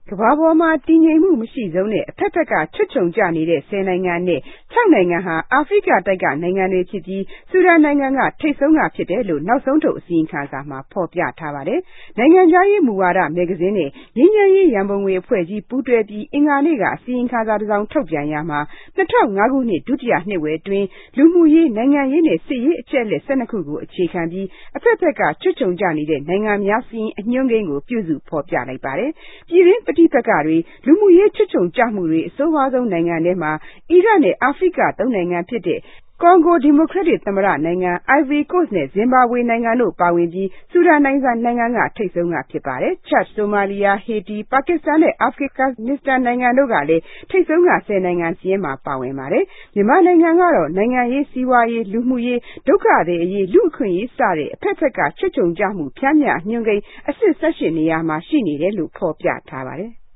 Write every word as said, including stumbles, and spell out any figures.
ကမ္ဘာပေါ်မှာတည်ငြိမ်မှုမရှိဆုံးနဲ့အဖက်ဖက်ကချွတ်ချုံကျနေတဲ့ဆယ်နိုင်ငံနဲ့ခြောက်နိုင်ငံဟာအာဖရိကတိုက်ကနိုင်ငံတွေဖြစ်ပြီးဆူဒန်နိုင်ငံကထိပ်ဆုံးကဖြစ်တယ်လို့နောက်ဆုံးထုတ်အစီရင်ခံစာမှာဖော်ပြထားပါတယ်။နိုင်ငံခြားရေးမူဝါဒမဂ္ဂဇင်းနဲ့ငြိမ်းချမ်းရေးရန်ပုံငွေအဖွဲ့ကြီးပူးတွဲပြီးအင်္ဂါနေ့ကအစီရင်ခံစာတစ်စောင်ထုတ်ပြန်ရမှာ၂၀၀၅ခုနှစ်ဒုတိယနှစ်ဝက်အတွင်းလူမှုရေးနိုင်ငံရေးနဲ့စစ်ရေးအချက်အလက်၁၂ခုကိုအခြေခံပြီးအဖက်ဖက်ကချွတ်ချုံကျနေတဲ့နိုင်ငံများစာရင်းအညွှန်းကိန်းကိုပြုစုဖော်ပြလိုက်ပါတယ်။ပြည်တွင်းပဋိပက္ခတွေလူမှုရေးချွတ်ချုံကျမှုတွေအဆိုးဝါးဆုံးနိုင်ငံထဲမှာအီရတ်နဲ့အာဖရိကသုံးနိုင်ငံဖြစ်တဲ့ကွန်ဂိုဒီမိုကရက်တစ်သမ္မတနိုင်ငံ၊အိုင်ဗရီကိုစ့်နဲ့ဇင်ဘာဘွေနိုင်ငံတို့ပါဝင်ပြီးဆူဒန်နိုင်ငံကထိပ်ဆုံးကဖြစ်ပါတယ်။ချတ်၊ဆိုမာလီယာ၊ဟေတီ၊ပါကစ္စတန်နဲ့အာဖဂန်နစ္စတန်နိုင်ငံတို့ကလည်းထိပ်ဆုံးကဆယ်နိုင်ငံစာရင်းမှာပါဝင်ပါတယ်။မြန်မာနိုင်ငံကတော့နိုင်ငံရေး၊စီးပွားရေး၊လူမှုရေး၊ဒုက္ခသည်အရေး၊လူ့အခွင့်အရေးစတဲ့အဖက်ဖက်ကချွတ်ချုံကျမှုပျမ်းမျှအညွှန်းကိန်းအဆင့်၁၈နေရာမှာရှိနေတယ်လို့ဖော်ပြထားပါတယ်။